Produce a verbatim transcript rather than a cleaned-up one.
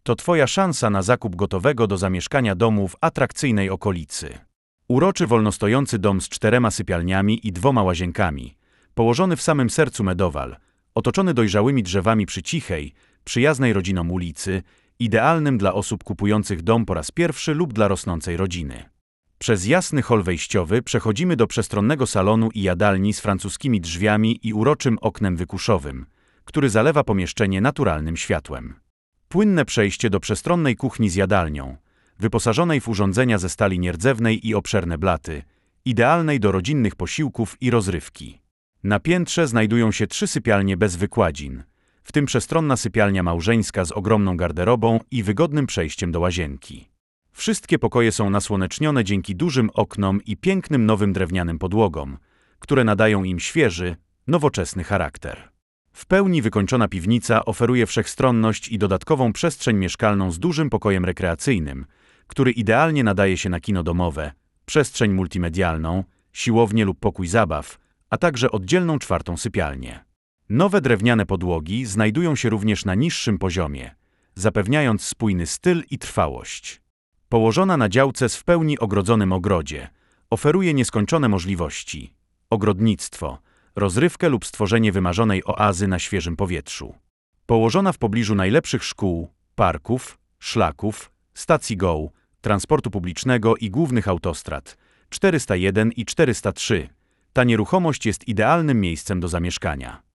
To Twoja szansa na zakup gotowego do zamieszkania domu w atrakcyjnej okolicy. Uroczy wolnostojący dom z czterema sypialniami i dwoma łazienkami, położony w samym sercu Medowal, otoczony dojrzałymi drzewami przy cichej, przyjaznej rodzinom ulicy, idealnym dla osób kupujących dom po raz pierwszy lub dla rosnącej rodziny. Przez jasny hol wejściowy przechodzimy do przestronnego salonu i jadalni z francuskimi drzwiami i uroczym oknem wykuszowym, który zalewa pomieszczenie naturalnym światłem. Płynne przejście do przestronnej kuchni z jadalnią, wyposażonej w urządzenia ze stali nierdzewnej i obszerne blaty, idealnej do rodzinnych posiłków i rozrywki. Na piętrze znajdują się trzy sypialnie bez wykładzin, w tym przestronna sypialnia małżeńska z ogromną garderobą i wygodnym przejściem do łazienki. Wszystkie pokoje są nasłonecznione dzięki dużym oknom i pięknym nowym drewnianym podłogom, które nadają im świeży, nowoczesny charakter. W pełni wykończona piwnica oferuje wszechstronność i dodatkową przestrzeń mieszkalną z dużym pokojem rekreacyjnym, który idealnie nadaje się na kino domowe, przestrzeń multimedialną, siłownię lub pokój zabaw, a także oddzielną czwartą sypialnię. Nowe drewniane podłogi znajdują się również na niższym poziomie, zapewniając spójny styl i trwałość. Położona na działce z w pełni ogrodzonym ogrodzie, oferuje nieskończone możliwości: ogrodnictwo, rozrywkę lub stworzenie wymarzonej oazy na świeżym powietrzu. Położona w pobliżu najlepszych szkół, parków, szlaków, stacji Go, transportu publicznego i głównych autostrad czterysta jeden i czterysta trzy, ta nieruchomość jest idealnym miejscem do zamieszkania.